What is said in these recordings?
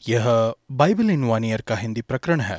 यह Bible in one year का हिंदी प्रकरण है।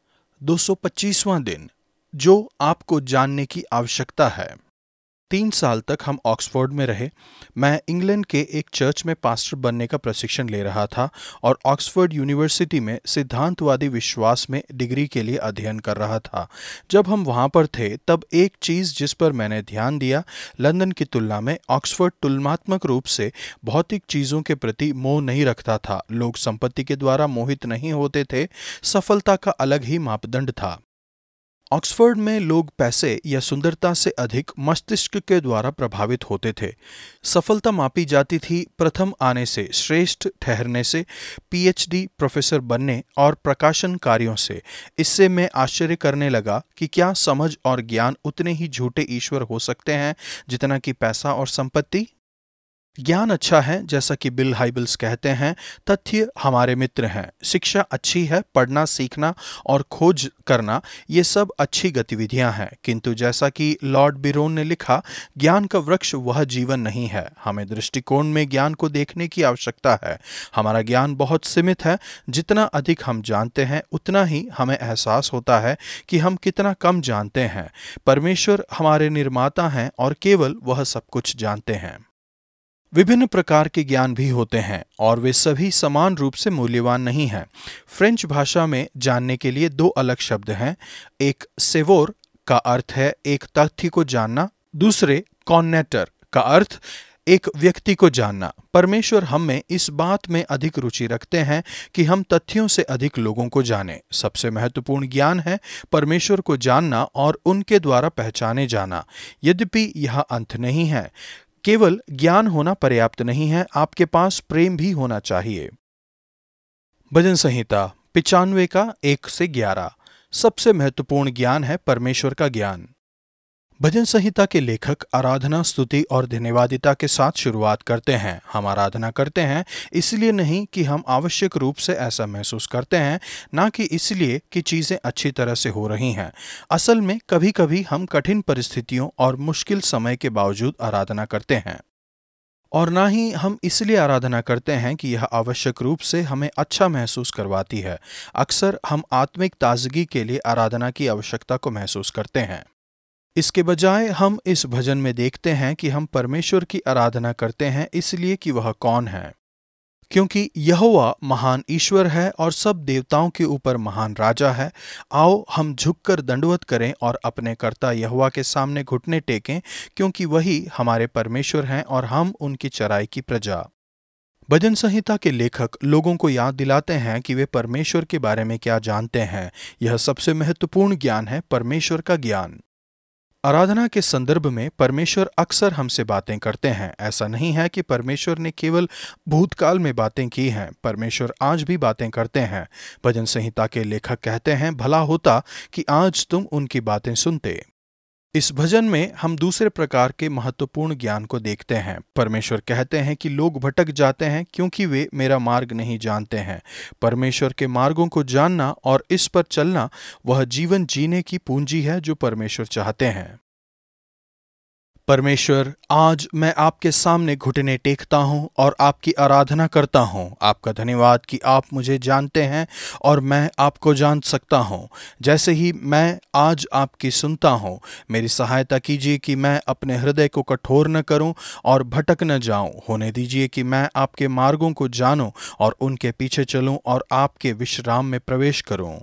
225वां दिन, जो आपको जानने की आवश्यकता है। 3 साल तक हम ऑक्सफोर्ड में रहे। मैं इंग्लैंड के एक चर्च में पास्टर बनने का प्रशिक्षण ले रहा था और ऑक्सफोर्ड यूनिवर्सिटी में सिद्धांतवादी विश्वास में डिग्री के लिए अध्ययन कर रहा था। जब हम वहां पर थे तब एक चीज जिस पर मैंने ध्यान दिया, लंदन की तुलना में ऑक्सफोर्ड तुलनात्मक रूप से भौतिक चीजों के प्रति मोह नहीं रखता था। लोग संपत्ति के द्वारा मोहित नहीं होते थे। सफलता का अलग ही मापदंड था। ऑक्सफोर्ड में लोग पैसे या सुंदरता से अधिक मस्तिष्क के द्वारा प्रभावित होते थे। सफलता मापी जाती थी प्रथम आने से, श्रेष्ठ ठहरने से, पीएचडी प्रोफेसर बनने और प्रकाशन कार्यों से। इससे मैं आश्चर्य करने लगा कि क्या समझ और ज्ञान उतने ही झूठे ईश्वर हो सकते हैं जितना कि पैसा और संपत्ति। ज्ञान अच्छा है, जैसा कि बिल हाइबल्स कहते हैं, तथ्य हमारे मित्र हैं। शिक्षा अच्छी है, पढ़ना, सीखना और खोज करना ये सब अच्छी गतिविधियां हैं, किंतु जैसा कि लॉर्ड बिरोन ने लिखा, ज्ञान का वृक्ष वह जीवन नहीं है। हमें दृष्टिकोण में ज्ञान को देखने की आवश्यकता है। हमारा ज्ञान बहुत सीमित है। जितना अधिक हम जानते हैं उतना ही हमें एहसास होता है कि हम कितना कम जानते हैं। परमेश्वर हमारे निर्माता हैं और केवल वह सब कुछ जानते हैं। विभिन्न प्रकार के ज्ञान भी होते हैं और वे सभी समान रूप से मूल्यवान नहीं हैं। फ्रेंच भाषा में जानने के लिए 2 अलग शब्द हैं। एक सेवोर का अर्थ है एक तथ्य को जानना, दूसरे कॉन्नेटर का अर्थ एक व्यक्ति को जानना। परमेश्वर हम में इस बात में अधिक रुचि रखते हैं कि हम तथ्यों से अधिक लोगों को जानें। सबसे महत्वपूर्ण ज्ञान है परमेश्वर को जानना और उनके द्वारा पहचाने जाना। यद्यपि यह अंत नहीं है। केवल ज्ञान होना पर्याप्त नहीं है, आपके पास प्रेम भी होना चाहिए। भजन संहिता 95 का 1 से 11। सबसे महत्वपूर्ण ज्ञान है परमेश्वर का ज्ञान। भजन संहिता के लेखक आराधना, स्तुति और धन्यवादिता के साथ शुरुआत करते हैं। हम आराधना करते हैं इसलिए नहीं कि हम आवश्यक रूप से ऐसा महसूस करते हैं, ना कि इसलिए कि चीजें अच्छी तरह से हो रही हैं। असल में कभी कभी हम कठिन परिस्थितियों और मुश्किल समय के बावजूद आराधना करते हैं, और ना ही हम इसलिए आराधना करते हैं कि यह आवश्यक रूप से हमें अच्छा महसूस करवाती है। अक्सर हम आत्मिक ताजगी के लिए आराधना की आवश्यकता को महसूस करते हैं। इसके बजाय हम इस भजन में देखते हैं कि हम परमेश्वर की आराधना करते हैं इसलिए कि वह कौन है। क्योंकि यहोवा महान ईश्वर है और सब देवताओं के ऊपर महान राजा है। आओ हम झुककर दंडवत करें और अपने कर्ता यहोवा के सामने घुटने टेकें, क्योंकि वही हमारे परमेश्वर हैं और हम उनकी चराई की प्रजा। भजन संहिता के लेखक लोगों को याद दिलाते हैं कि वे परमेश्वर के बारे में क्या जानते हैं। यह सबसे महत्वपूर्ण ज्ञान है, परमेश्वर का ज्ञान। आराधना के संदर्भ में परमेश्वर अक्सर हमसे बातें करते हैं। ऐसा नहीं है कि परमेश्वर ने केवल भूतकाल में बातें की हैं, परमेश्वर आज भी बातें करते हैं। भजन संहिता के लेखक कहते हैं, भला होता कि आज तुम उनकी बातें सुनते। इस भजन में हम दूसरे प्रकार के महत्वपूर्ण ज्ञान को देखते हैं। परमेश्वर कहते हैं कि लोग भटक जाते हैं क्योंकि वे मेरा मार्ग नहीं जानते हैं। परमेश्वर के मार्गों को जानना और इस पर चलना वह जीवन जीने की पूंजी है जो परमेश्वर चाहते हैं। परमेश्वर, आज मैं आपके सामने घुटने टेकता हूँ और आपकी आराधना करता हूँ। आपका धन्यवाद कि आप मुझे जानते हैं और मैं आपको जान सकता हूँ। जैसे ही मैं आज आपकी सुनता हूँ, मेरी सहायता कीजिए कि मैं अपने हृदय को कठोर न करूँ और भटक न जाऊँ। होने दीजिए कि मैं आपके मार्गों को जानूँ और उनके पीछे चलूँ और आपके विश्राम में प्रवेश करूँ।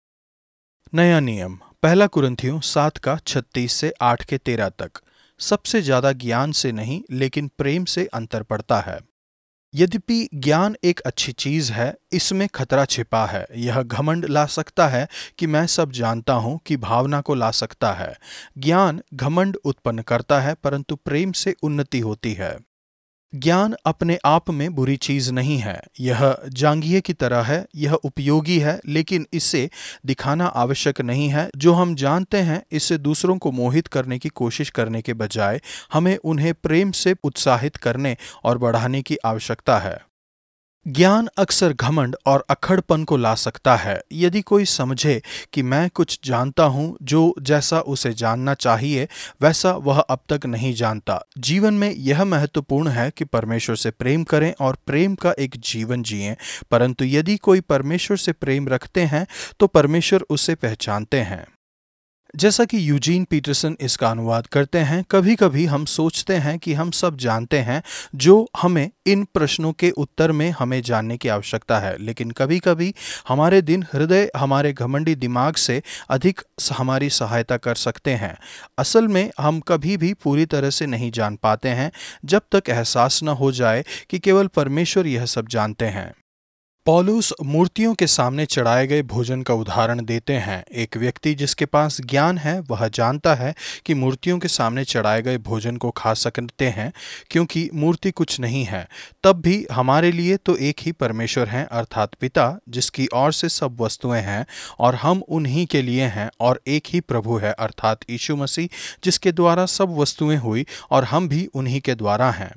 नया नियम 1 कुरिन्थियों 7 का 36 से 8 के 13 तक। सबसे ज्यादा ज्ञान से नहीं लेकिन प्रेम से अंतर पड़ता है। यद्यपि ज्ञान एक अच्छी चीज है, इसमें खतरा छिपा है। यह घमंड ला सकता है कि मैं सब जानता हूं की भावना को ला सकता है। ज्ञान घमंड उत्पन्न करता है, परंतु प्रेम से उन्नति होती है। ज्ञान अपने आप में बुरी चीज नहीं है। यह जांघिए की तरह है, यह उपयोगी है, लेकिन इसे दिखाना आवश्यक नहीं है। जो हम जानते हैं, इससे दूसरों को मोहित करने की कोशिश करने के बजाय हमें उन्हें प्रेम से उत्साहित करने और बढ़ाने की आवश्यकता है। ज्ञान अक्सर घमंड और अक्खड़पन को ला सकता है। यदि कोई समझे कि मैं कुछ जानता हूँ, जो जैसा उसे जानना चाहिए वैसा वह अब तक नहीं जानता। जीवन में यह महत्वपूर्ण है कि परमेश्वर से प्रेम करें और प्रेम का एक जीवन जिएं, परंतु यदि कोई परमेश्वर से प्रेम रखते हैं तो परमेश्वर उसे पहचानते हैं। जैसा कि यूजीन पीटरसन इसका अनुवाद करते हैं, कभी कभी हम सोचते हैं कि हम सब जानते हैं, जो हमें इन प्रश्नों के उत्तर में हमें जानने की आवश्यकता है। लेकिन कभी कभी हमारे दिन हृदय हमारे घमंडी दिमाग से अधिक हमारी सहायता कर सकते हैं। असल में हम कभी भी पूरी तरह से नहीं जान पाते हैं जब तक एहसास न हो जाए कि केवल परमेश्वर यह सब जानते हैं। पौलुस मूर्तियों के सामने चढ़ाए गए भोजन का उदाहरण देते हैं। एक व्यक्ति जिसके पास ज्ञान है वह जानता है कि मूर्तियों के सामने चढ़ाए गए भोजन को खा सकते हैं, क्योंकि मूर्ति कुछ नहीं है। तब भी हमारे लिए तो एक ही परमेश्वर हैं, अर्थात पिता, जिसकी ओर से सब वस्तुएं हैं और हम उन्हीं के लिए हैं, और एक ही प्रभु है अर्थात यीशु मसीह, जिसके द्वारा सब वस्तुएं हुई और हम भी उन्हीं के द्वारा हैं।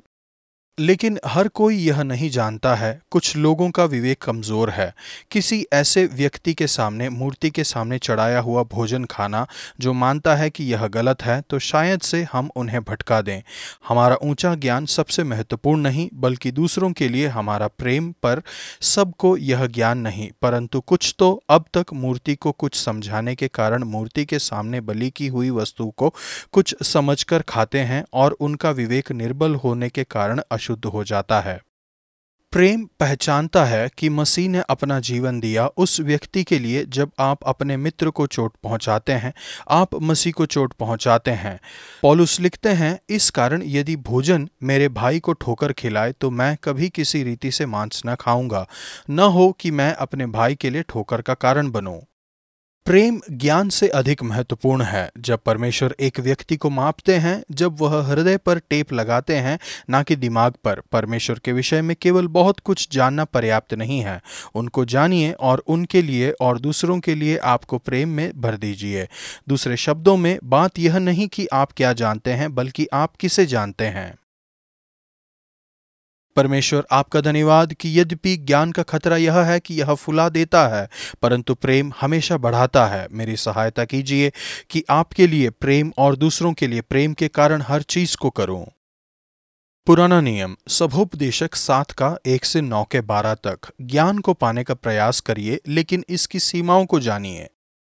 लेकिन हर कोई यह नहीं जानता है। कुछ लोगों का विवेक कमज़ोर है। किसी ऐसे व्यक्ति के सामने, मूर्ति के सामने चढ़ाया हुआ भोजन खाना जो मानता है कि यह गलत है, तो शायद से हम उन्हें भटका दें। हमारा ऊंचा ज्ञान सबसे महत्वपूर्ण नहीं, बल्कि दूसरों के लिए हमारा प्रेम। पर सबको यह ज्ञान नहीं, परंतु कुछ तो अब तक मूर्ति को कुछ समझाने के कारण मूर्ति के सामने बलि की हुई वस्तु को कुछ समझकर खाते हैं, और उनका विवेक निर्बल होने के कारण अशुद्ध हो जाता है। प्रेम पहचानता है कि मसीह ने अपना जीवन दिया उस व्यक्ति के लिए। जब आप अपने मित्र को चोट पहुंचाते हैं, आप मसीह को चोट पहुंचाते हैं। पौलुस लिखते हैं, इस कारण यदि भोजन मेरे भाई को ठोकर खिलाए तो मैं कभी किसी रीति से मांस न खाऊंगा, न हो कि मैं अपने भाई के लिए ठोकर का कारण बनूं। प्रेम ज्ञान से अधिक महत्वपूर्ण है। जब परमेश्वर एक व्यक्ति को मापते हैं, जब वह हृदय पर टेप लगाते हैं, ना कि दिमाग पर। परमेश्वर के विषय में केवल बहुत कुछ जानना पर्याप्त नहीं है। उनको जानिए और उनके लिए और दूसरों के लिए आपको प्रेम में भर दीजिए। दूसरे शब्दों में, बात यह नहीं कि आप क्या जानते हैं, बल्कि आप किसे जानते हैं। परमेश्वर आपका धन्यवाद कि यद्यपि ज्ञान का खतरा यह है कि यह फुला देता है, परंतु प्रेम हमेशा बढ़ाता है। मेरी सहायता कीजिए कि आपके लिए प्रेम और दूसरों के लिए प्रेम के कारण हर चीज को करूं। पुराना नियम सभोपदेशक 7 का 1 से 9 के 12 तक। ज्ञान को पाने का प्रयास करिए, लेकिन इसकी सीमाओं को जानिए।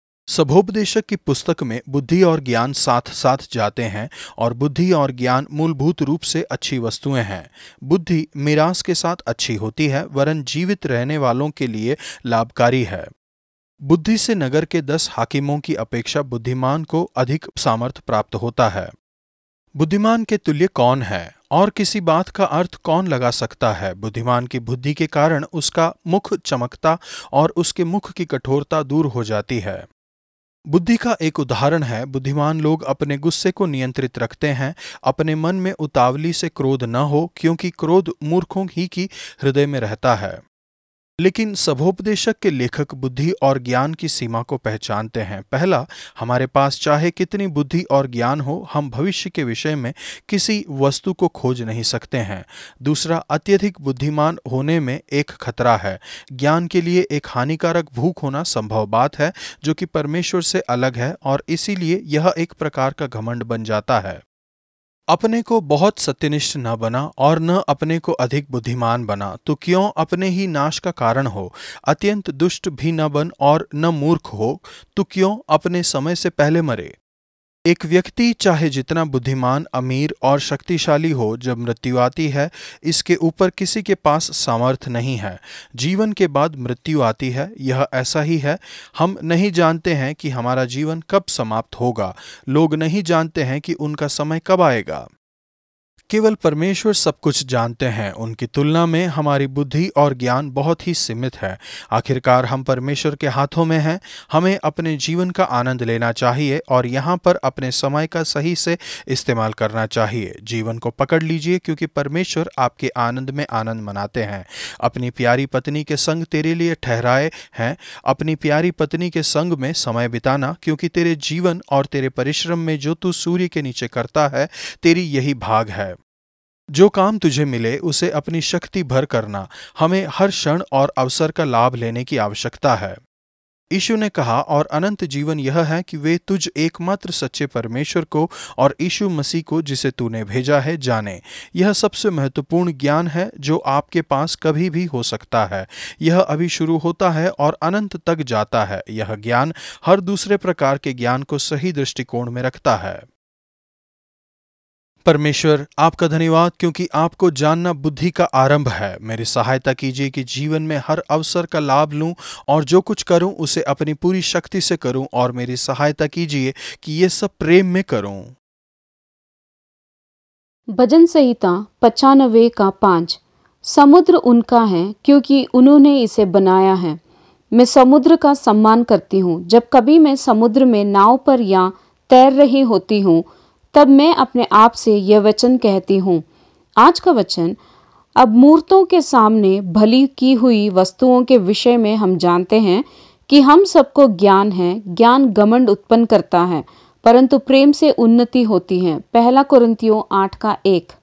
सभोपदेशक की पुस्तक में बुद्धि और ज्ञान साथ साथ जाते हैं, और बुद्धि और ज्ञान मूलभूत रूप से अच्छी वस्तुएं हैं। बुद्धि मीरास के साथ अच्छी होती है, वरन जीवित रहने वालों के लिए लाभकारी है। बुद्धि से नगर के 10 हाकिमों की अपेक्षा बुद्धिमान को अधिक सामर्थ्य प्राप्त होता है। बुद्धिमान के तुल्य कौन है, और किसी बात का अर्थ कौन लगा सकता है? बुद्धिमान की बुद्धि के कारण उसका मुख चमकता और उसके मुख की कठोरता दूर हो जाती है। बुद्धि का एक उदाहरण है, बुद्धिमान लोग अपने गुस्से को नियंत्रित रखते हैं। अपने मन में उतावली से क्रोध न हो, क्योंकि क्रोध मूर्खों ही की हृदय में रहता है। लेकिन सभोपदेशक के लेखक बुद्धि और ज्ञान की सीमा को पहचानते हैं। पहला, हमारे पास चाहे कितनी बुद्धि और ज्ञान हो, हम भविष्य के विषय में किसी वस्तु को खोज नहीं सकते हैं। दूसरा, अत्यधिक बुद्धिमान होने में एक खतरा है। ज्ञान के लिए एक हानिकारक भूख होना संभव बात है, जो कि परमेश्वर से अलग है, और इसीलिए यह एक प्रकार का घमंड बन जाता है। अपने को बहुत सत्यनिष्ठ न बना और न अपने को अधिक बुद्धिमान बना, तो क्यों अपने ही नाश का कारण हो। अत्यंत दुष्ट भी न बन और न मूर्ख हो, तो क्यों अपने समय से पहले मरे। एक व्यक्ति चाहे जितना बुद्धिमान, अमीर और शक्तिशाली हो, जब मृत्यु आती है, इसके ऊपर किसी के पास सामर्थ्य नहीं है। जीवन के बाद मृत्यु आती है, यह ऐसा ही है। हम नहीं जानते हैं कि हमारा जीवन कब समाप्त होगा। लोग नहीं जानते हैं कि उनका समय कब आएगा। केवल परमेश्वर सब कुछ जानते हैं। उनकी तुलना में हमारी बुद्धि और ज्ञान बहुत ही सीमित है। आखिरकार हम परमेश्वर के हाथों में हैं। हमें अपने जीवन का आनंद लेना चाहिए और यहाँ पर अपने समय का सही से इस्तेमाल करना चाहिए। जीवन को पकड़ लीजिए, क्योंकि परमेश्वर आपके आनंद में आनंद मनाते हैं। अपनी प्यारी पत्नी के संग तेरे लिए ठहराए हैं। अपनी प्यारी पत्नी के संग में समय बिताना, क्योंकि तेरे जीवन और तेरे परिश्रम में जो तू सूर्य के नीचे करता है, तेरी यही भाग है। जो काम तुझे मिले उसे अपनी शक्ति भर करना। हमें हर क्षण और अवसर का लाभ लेने की आवश्यकता है। यीशु ने कहा, और अनंत जीवन यह है कि वे तुझ एकमात्र सच्चे परमेश्वर को और यीशु मसीह को जिसे तूने भेजा है जाने। यह सबसे महत्वपूर्ण ज्ञान है जो आपके पास कभी भी हो सकता है। यह अभी शुरू होता है और अनंत तक जाता है। यह ज्ञान हर दूसरे प्रकार के ज्ञान को सही दृष्टिकोण में रखता है। परमेश्वर, आपका धन्यवाद क्योंकि आपको जानना बुद्धि का आरंभ है। मेरी सहायता कीजिए कि जीवन में हर अवसर का लाभ लूं और जो कुछ करूं उसे अपनी पूरी शक्ति से करूं, और मेरी सहायता कीजिए कि ये सब प्रेम में करूं। भजन संहिता 95 का 5। समुद्र उनका है क्योंकि उन्होंने इसे बनाया है। मैं समुद्र का सम्मान करती हूँ। जब कभी मैं समुद्र में नाव पर या तैर रही होती हूँ, तब मैं अपने आप से यह वचन कहती हूँ। आज का वचन, अब मूर्तों के सामने भली की हुई वस्तुओं के विषय में हम जानते हैं कि हम सबको ज्ञान है। ज्ञान घमंड उत्पन्न करता है, परंतु प्रेम से उन्नति होती है। 1 कुरिन्थियों 8 का 1।